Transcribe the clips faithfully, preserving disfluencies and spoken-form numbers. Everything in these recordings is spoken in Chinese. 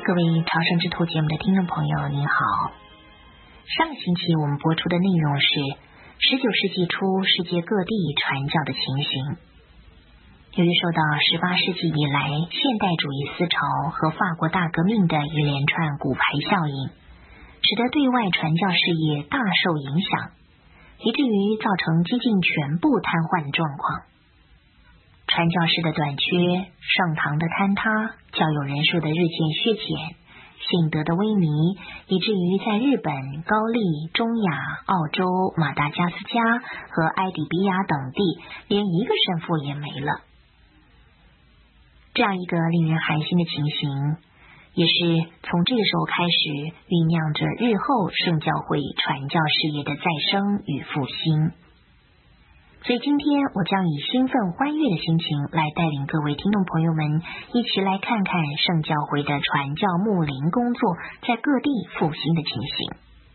各位朝圣之途节目的听众朋友您好，上个星期我们播出的内容是十九世纪初世界各地传教的情形。由于受到十八世纪以来现代主义思潮和法国大革命的一连串骨牌效应，使得对外传教事业大受影响，以至于造成几近全部瘫痪的状况。传教士的短缺，圣堂的坍塌，教友人数的日渐削减，信德的萎靡，以至于在日本、高丽、中亚、澳洲、马达加斯加和埃迪比亚等地，连一个神父也没了。这样一个令人寒心的情形，也是从这个时候开始酝酿着日后圣教会传教事业的再生与复兴。所以今天我将以兴奋欢悦的心情来带领各位听众朋友们一起来看看圣教会的传教牧灵工作在各地复兴的情形。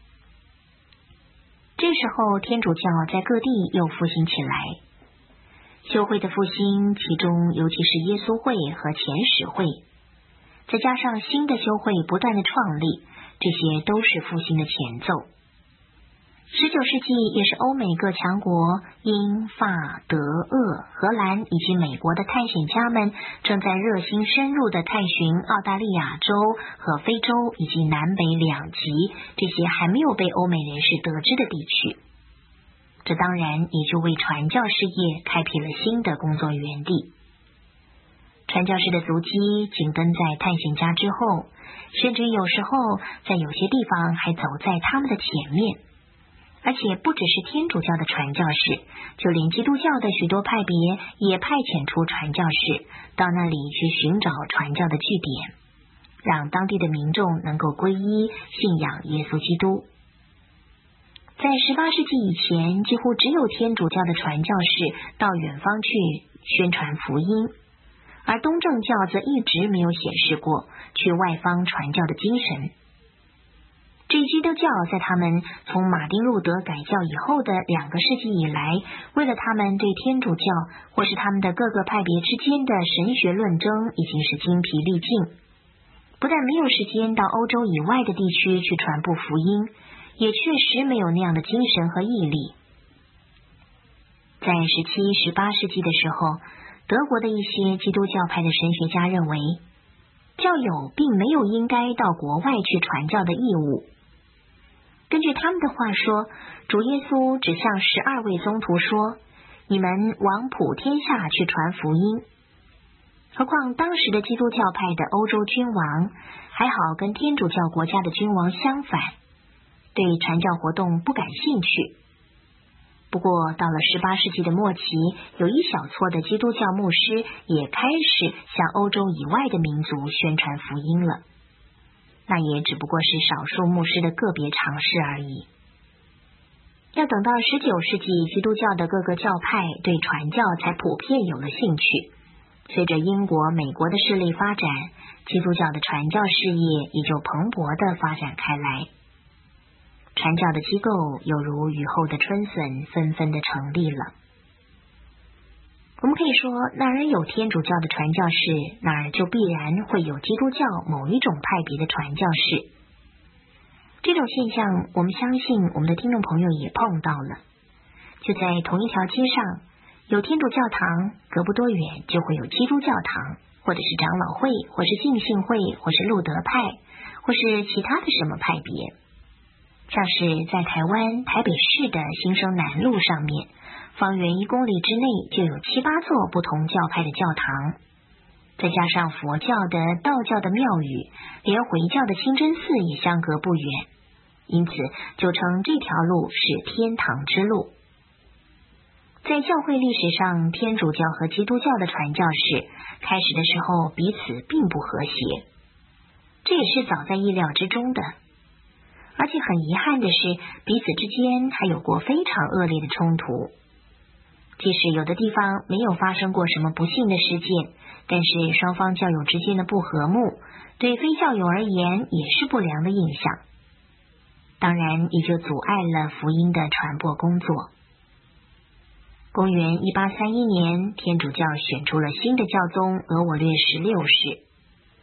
这时候天主教在各地又复兴起来，修会的复兴，其中尤其是耶稣会和遣使会，再加上新的修会不断的创立，这些都是复兴的前奏。十九世纪也是欧美各强国英、法、德、俄、荷兰以及美国的探险家们正在热心深入的探寻澳大利亚州和非洲以及南北两极这些还没有被欧美人士得知的地区。这当然也就为传教事业开辟了新的工作园地。传教士的足迹紧跟在探险家之后，甚至有时候在有些地方还走在他们的前面。而且不只是天主教的传教士，就连基督教的许多派别也派遣出传教士到那里去寻找传教的据点，让当地的民众能够皈依信仰耶稣基督。在十八世纪以前，几乎只有天主教的传教士到远方去宣传福音，而东正教则一直没有显示过去外方传教的精神。这基督教在他们从马丁路德改教以后的两个世纪以来，为了他们对天主教或是他们的各个派别之间的神学论争已经是精疲力尽，不但没有时间到欧洲以外的地区去传播福音，也确实没有那样的精神和毅力。在十七、十八世纪的时候，德国的一些基督教派的神学家认为，教友并没有应该到国外去传教的义务。根据他们的话说，主耶稣只向十二位宗徒说，你们往普天下去传福音。何况当时的基督教派的欧洲君王还好跟天主教国家的君王相反，对传教活动不感兴趣。不过到了十八世纪的末期，有一小撮的基督教牧师也开始向欧洲以外的民族宣传福音了，那也只不过是少数牧师的个别尝试而已。要等到十九世纪，基督教的各个教派对传教才普遍有了兴趣。随着英国、美国的势力发展，基督教的传教事业也就蓬勃地发展开来。传教的机构犹如雨后的春笋，纷纷地成立了。我们可以说，哪儿有天主教的传教士，哪儿就必然会有基督教某一种派别的传教士。这种现象，我们相信我们的听众朋友也碰到了。就在同一条街上，有天主教堂，隔不多远就会有基督教堂，或者是长老会，或是浸信会，或是路德派，或是其他的什么派别。像是在台湾台北市的新生南路上面，方圆一公里之内就有七八座不同教派的教堂，再加上佛教的、道教的庙宇，连回教的清真寺也相隔不远，因此就称这条路是天堂之路。在教会历史上，天主教和基督教的传教士开始的时候彼此并不和谐，这也是早在意料之中的。而且很遗憾的是，彼此之间还有过非常恶劣的冲突。即使有的地方没有发生过什么不幸的事件，但是双方教友之间的不和睦，对非教友而言也是不良的印象。当然，也就阻碍了福音的传播工作。公元一八三一年，天主教选出了新的教宗额我略十六世。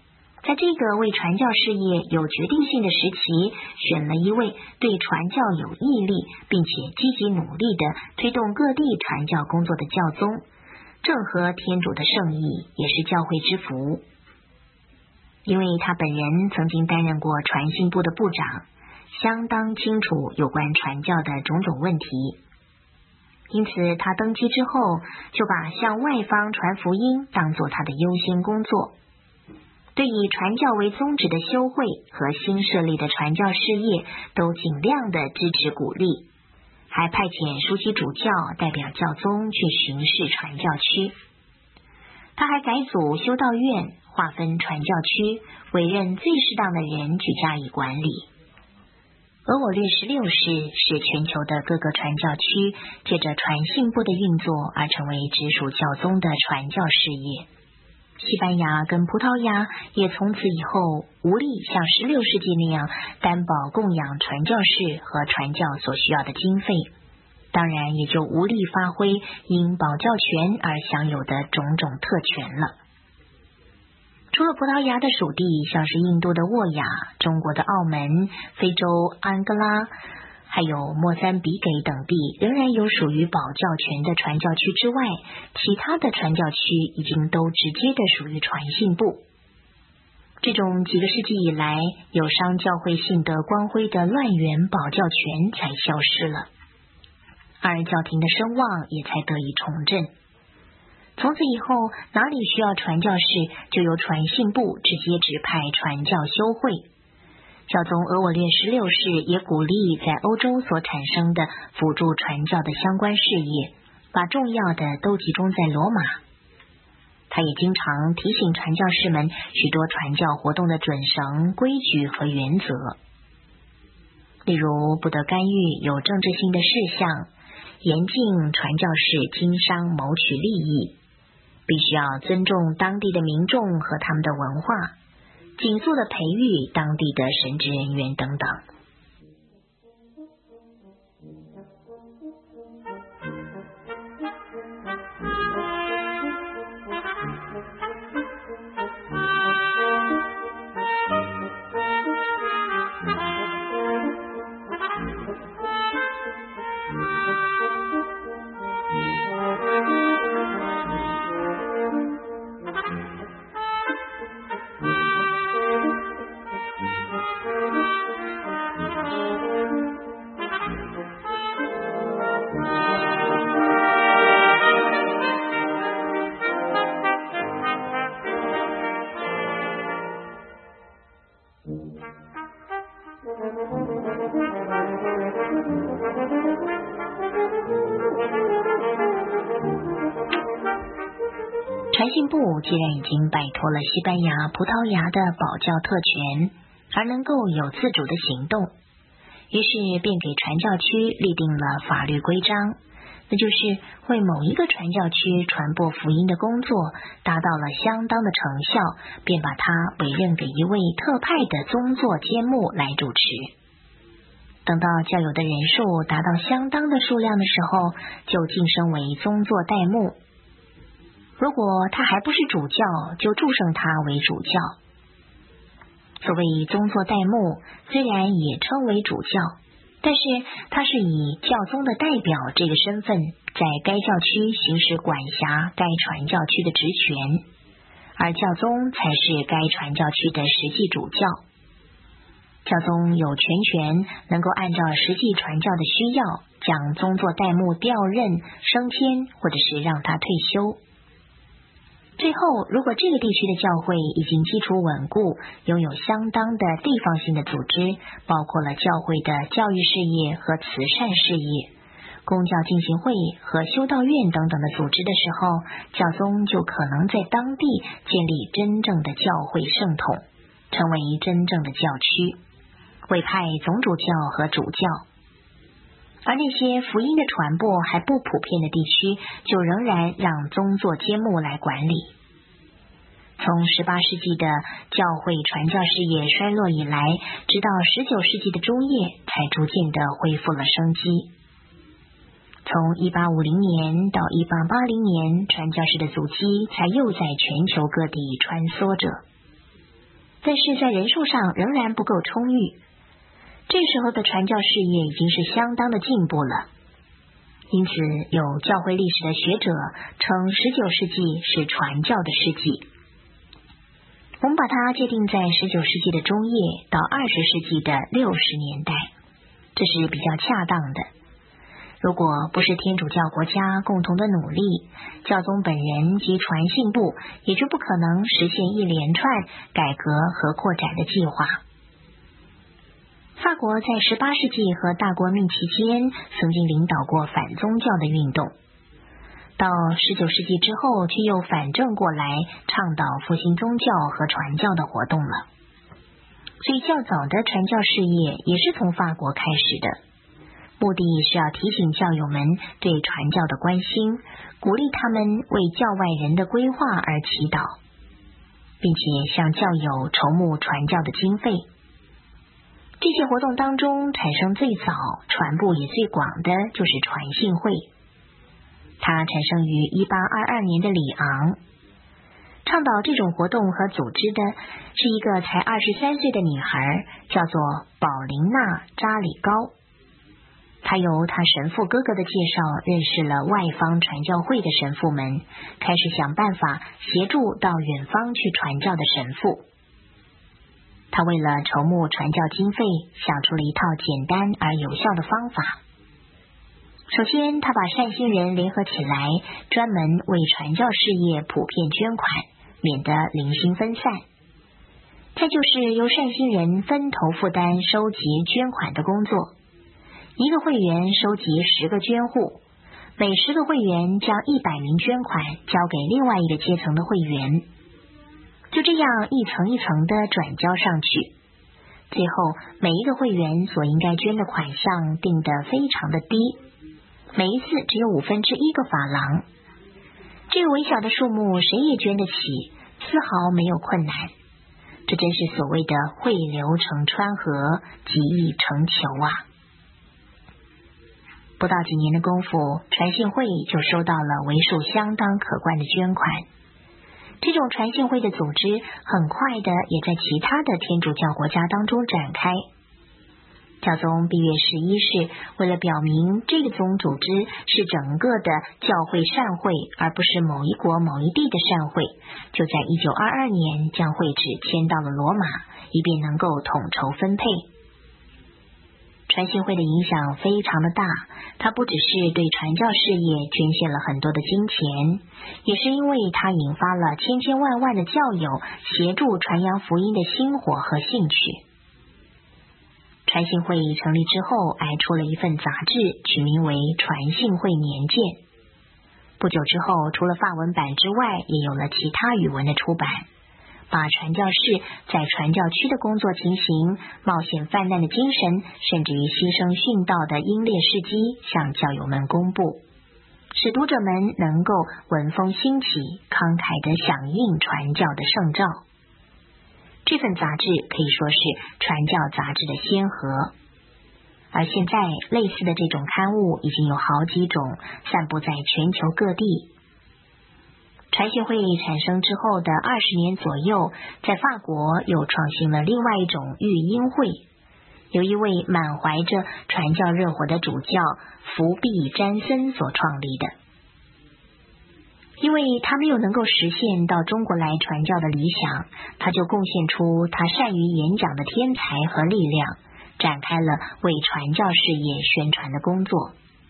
在这个为传教事业有决定性的时期，选了一位对传教有毅力并且积极努力的推动各地传教工作的教宗，正合天主的圣意，也是教会之福。因为他本人曾经担任过传信部的部长，相当清楚有关传教的种种问题，因此他登基之后就把向外方传福音当作他的优先工作，对以传教为宗旨的修会和新设立的传教事业都尽量的支持鼓励，还派遣枢机主教代表教宗去巡视传教区。他还改组修道院，划分传教区，委任最适当的人去加以管理。俄我略十六世是全球的各个传教区借着传信部的运作而成为直属教宗的传教事业。西班牙跟葡萄牙也从此以后无力像十六世纪那样担保供养传教士和传教所需要的经费，当然也就无力发挥因保教权而享有的种种特权了。除了葡萄牙的属地，像是印度的沃雅、中国的澳门、非洲安哥拉，还有莫桑比给等地，仍然有属于保教权的传教区之外，其他的传教区已经都直接的属于传信部。这种几个世纪以来有伤教会信德光辉的乱源保教权才消失了，而教廷的声望也才得以重振。从此以后，哪里需要传教士，就由传信部直接指派传教修会。教宗俄我略十六世也鼓励在欧洲所产生的辅助传教的相关事业，把重要的都集中在罗马。他也经常提醒传教士们许多传教活动的准绳、规矩和原则，例如不得干预有政治性的事项，严禁传教士经商谋取利益，必须要尊重当地的民众和他们的文化，紧速的培育当地的神职人员等等。传信部既然已经摆脱了西班牙、葡萄牙的保教特权，而能够有自主的行动，于是便给传教区立定了法律规章，那就是为某一个传教区传播福音的工作达到了相当的成效，便把它委任给一位特派的宗座监牧来主持。等到教友的人数达到相当的数量的时候，就晋升为宗座代牧。如果他还不是主教，就祝圣他为主教。所谓宗座代牧，虽然也称为主教，但是他是以教宗的代表这个身份，在该教区行使管辖该传教区的职权，而教宗才是该传教区的实际主教。教宗有全权能够按照实际传教的需要，将宗座代牧调任、升迁，或者是让他退休。最后，如果这个地区的教会已经基础稳固，拥有相当的地方性的组织，包括了教会的教育事业和慈善事业、公教进行会和修道院等等的组织的时候，教宗就可能在当地建立真正的教会圣统，成为真正的教区，委派总主教和主教。而那些福音的传播还不普遍的地区，就仍然让宗座监牧来管理。从十八世纪的教会传教事业衰落以来，直到十九世纪的中叶，才逐渐的恢复了生机。从一八五零年到一八八零年，传教士的足迹才又在全球各地穿梭着。 但是在人数上仍然不够充裕。这时候的传教事业已经是相当的进步了，因此有教会历史的学者称十九世纪是传教的世纪。我们把它界定在十九世纪的中叶到二十世纪的六十年代，这是比较恰当的。如果不是天主教国家共同的努力，教宗本人及传信部也就不可能实现一连串改革和扩展的计划。法国在十八世纪和大国命期间曾经领导过反宗教的运动，到十九世纪之后却又反正过来倡导复兴宗教和传教的活动了。所以较早的传教事业也是从法国开始的，目的是要提醒教友们对传教的关心，鼓励他们为教外人的规划而祈祷，并且向教友筹募传教的经费。这些活动当中产生最早、传播也最广的就是传信会。它产生于一八二二年的里昂。倡导这种活动和组织的是一个才二十三岁的女孩，叫做宝琳娜·扎里高。她由她神父哥哥的介绍认识了外方传教会的神父们，开始想办法协助到远方去传教的神父。他为了筹募传教经费，想出了一套简单而有效的方法。首先，他把善心人联合起来，专门为传教事业普遍捐款，免得零星分散。再就是由善心人分头负担收集捐款的工作，一个会员收集十个捐户，每十个会员将一百名捐款交给另外一个阶层的会员。就这样一层一层的转交上去，最后每一个会员所应该捐的款项定得非常的低，每一次只有五分之一个法郎。这个微小的数目谁也捐得起，丝毫没有困难。这真是所谓的汇流成川河，集义成球啊！不到几年的功夫，传信会就收到了为数相当可观的捐款。这种传信会的组织很快的也在其他的天主教国家当中展开。教宗庇约十一世为了表明这个宗组织是整个的教会善会，而不是某一国某一地的善会，就在一九二二年将会址迁到了罗马，以便能够统筹分配。传信会的影响非常的大，它不只是对传教事业捐献了很多的金钱，也是因为它引发了千千万万的教友协助传扬福音的心火和兴趣。传信会成立之后，还出了一份杂志，取名为《传信会年鉴》。不久之后，除了法文版之外，也有了其他语文的出版，把传教士在传教区的工作情形、冒险犯难的精神，甚至于牺牲殉道的英烈事迹向教友们公布，使读者们能够闻风兴起，慷慨地响应传教的圣召。这份杂志可以说是传教杂志的先河，而现在类似的这种刊物已经有好几种，散布在全球各地。传信会产生之后的二十年左右，在法国又创新了另外一种育婴会，由一位满怀着传教热火的主教福必詹森所创立的。因为他没有能够实现到中国来传教的理想，他就贡献出他善于演讲的天才和力量，展开了为传教事业宣传的工作。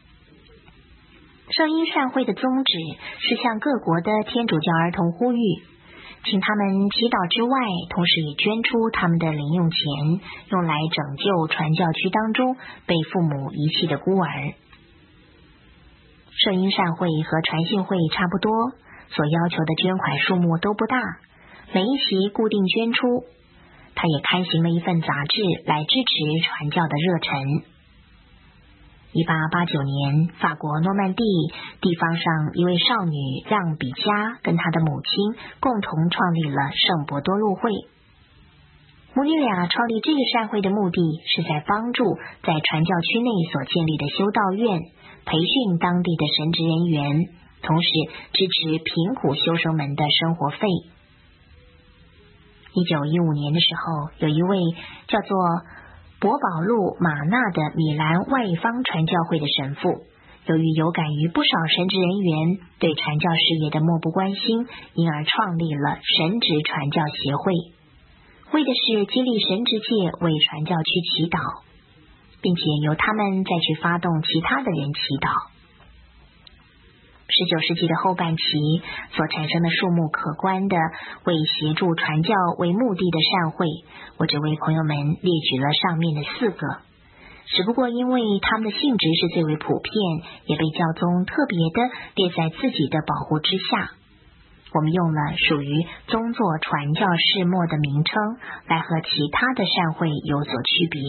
圣婴善会的宗旨是向各国的天主教儿童呼吁，请他们祈祷之外，同时也捐出他们的零用钱，用来拯救传教区当中被父母遗弃的孤儿。圣婴善会和传信会差不多，所要求的捐款数目都不大，每一期固定捐出。他也刊行了一份杂志来支持传教的热忱。一八八九年，法国诺曼底地方上一位少女让比加跟她的母亲共同创立了圣伯多禄会。母女俩创立这个善会的目的是在帮助在传教区内所建立的修道院，培训当地的神职人员，同时支持贫苦修生们的生活费。 一九一五年的时候，有一位叫做博保路马纳的米兰外方传教会的神父，由于有感于不少神职人员对传教事业的漠不关心，因而创立了神职传教协会，为的是激励神职界为传教区祈祷，并且由他们再去发动其他的人祈祷。十九世纪的后半期所产生的数目可观的为协助传教为目的的善会，我只为朋友们列举了上面的四个，只不过因为他们的性质是最为普遍，也被教宗特别的列在自己的保护之下，我们用了属于宗座传教世末的名称来和其他的善会有所区别。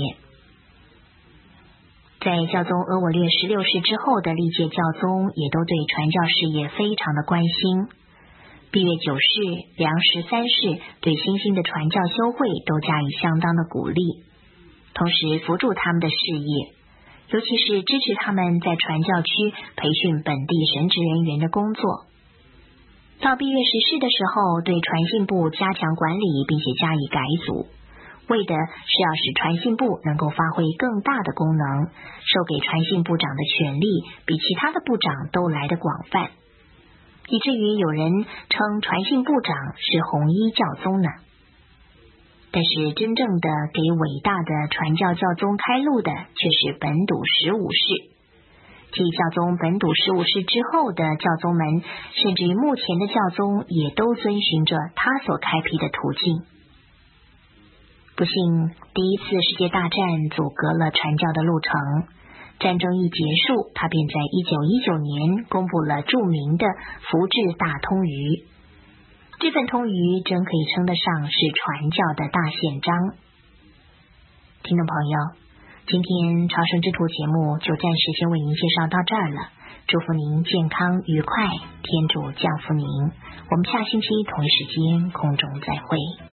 在教宗额我略十六世之后的历届教宗也都对传教事业非常的关心。毕月九世、梁十三世对新兴的传教修会都加以相当的鼓励，同时扶助他们的事业，尤其是支持他们在传教区培训本地神职人员的工作。到毕月十世的时候，对传信部加强管理，并且加以改组，为的是要使传信部能够发挥更大的功能，授给传信部长的权力比其他的部长都来得广泛，以至于有人称传信部长是红衣教宗呢。但是真正的给伟大的传教教宗开路的却是本笃十五世。继教宗本笃十五世之后的教宗们，甚至于目前的教宗也都遵循着他所开辟的途径。不幸，第一次世界大战阻隔了传教的路程。战争一结束，他便在一九一九年公布了著名的福治大通谕。这份通谕真可以称得上是传教的大宪章。听众朋友，今天朝圣之途节目就暂时先为您介绍到这儿了。祝福您健康愉快，天主降福您。我们下星期同一时间空中再会。